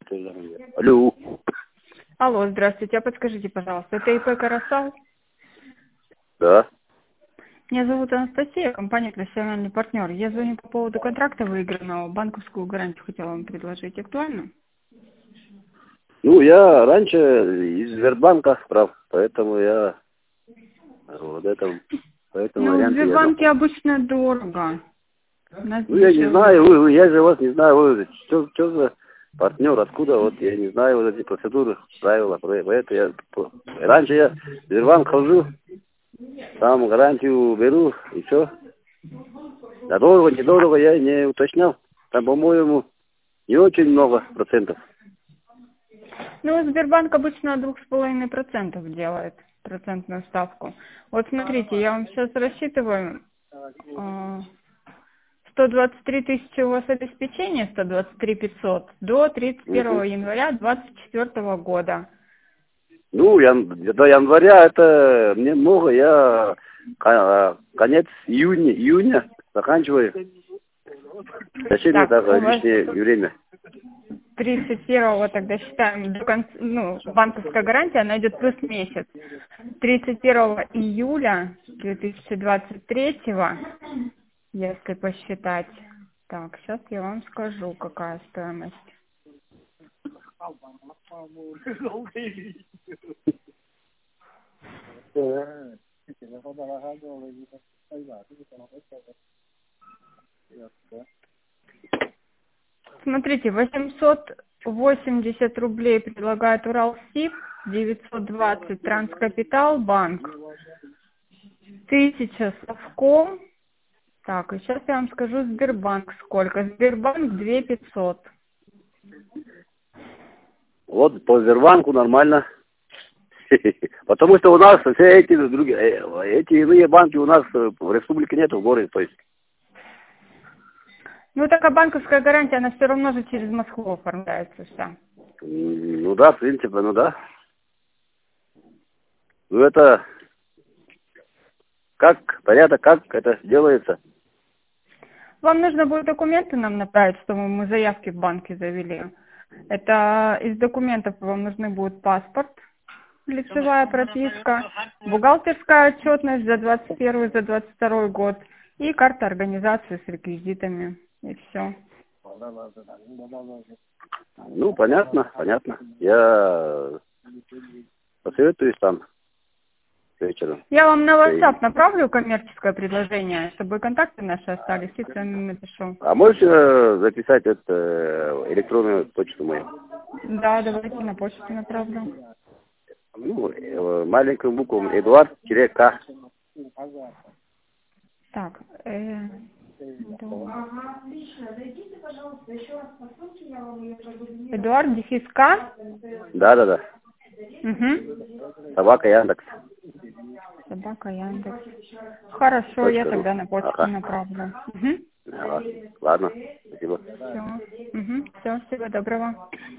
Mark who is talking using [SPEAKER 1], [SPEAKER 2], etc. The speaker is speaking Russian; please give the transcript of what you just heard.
[SPEAKER 1] Алло.
[SPEAKER 2] Алло, здравствуйте. А подскажите, пожалуйста, это ИП «Карасал»?
[SPEAKER 1] Да.
[SPEAKER 2] Меня зовут Анастасия, компания «Профессиональный партнер». Я звоню по поводу контракта выигранного. Банковскую гарантию хотела вам предложить. Актуально?
[SPEAKER 1] Ну, я раньше из Сбербанка, прав, поэтому я вот этом, по этому
[SPEAKER 2] Ну, в
[SPEAKER 1] варианту я
[SPEAKER 2] Сбербанке
[SPEAKER 1] думал.
[SPEAKER 2] обычно дорого. У нас
[SPEAKER 1] Ну, я не
[SPEAKER 2] дешевле.
[SPEAKER 1] знаю, я же вас не знаю, что за партнер, откуда, вот я не знаю вот эти процедуры, правила, поэтому раньше я в Сбербанк хожу, там гарантию беру, и все. А дорого, недорого я не уточнял. Там, по-моему, не очень много процентов.
[SPEAKER 2] Ну, Сбербанк обычно 2,5% делает процентную ставку. Вот смотрите, я вам сейчас рассчитываю. 123 тысячи у вас обеспечение, 123 500, до 31
[SPEAKER 1] Мгм.
[SPEAKER 2] января 2024 года.
[SPEAKER 1] Ну, до января это мне много, я конец июня заканчиваю. Зачем мне
[SPEAKER 2] Так,
[SPEAKER 1] так
[SPEAKER 2] у вас
[SPEAKER 1] лишнее время?
[SPEAKER 2] 31 тогда считаем, до конца, ну, банковская гарантия, она идет плюс месяц. 31 июля 2023, если посчитать. Так, сейчас я вам скажу, какая стоимость. Смотрите, 880 рублей предлагает Уралсиб, 920 Транскапитал Банк, 1000 Совком. Так, и сейчас я вам скажу Сбербанк сколько. Сбербанк 2500.
[SPEAKER 1] Вот по Сбербанку нормально. Потому что у нас все эти другие, эти иные банки у нас в республике нету, в городе, то есть.
[SPEAKER 2] Ну, такая банковская гарантия, она все равно же через Москву оформляется вся.
[SPEAKER 1] Ну да, в принципе, ну да. Ну это как, порядок, как это делается?
[SPEAKER 2] Вам нужно будет документы нам направить, чтобы мы заявки в банке завели. Это из документов вам нужны будет паспорт, лицевая прописка, бухгалтерская отчетность за 21 за 22 год и карта организации с реквизитами. И все.
[SPEAKER 1] Ну, понятно, понятно. Я посоветуюсь там вечером.
[SPEAKER 2] Я вам на
[SPEAKER 1] И-
[SPEAKER 2] WhatsApp направлю коммерческое предложение, чтобы контакты наши остались, и с вами напишу.
[SPEAKER 1] А можете записать это электронную почту мою?
[SPEAKER 2] Да, давайте на почту направлю.
[SPEAKER 1] Ну, маленькую букву Эдуард-К.
[SPEAKER 2] Так, Эдуард дефис К.
[SPEAKER 1] Да.
[SPEAKER 2] Угу.
[SPEAKER 1] Собака Яндекс.
[SPEAKER 2] Собака Яндекс. Хорошо, я
[SPEAKER 1] .ру.
[SPEAKER 2] тогда на почту
[SPEAKER 1] Ага.
[SPEAKER 2] направлю. Угу.
[SPEAKER 1] Ага. Ладно, спасибо.
[SPEAKER 2] Все. Угу. Все, всего доброго.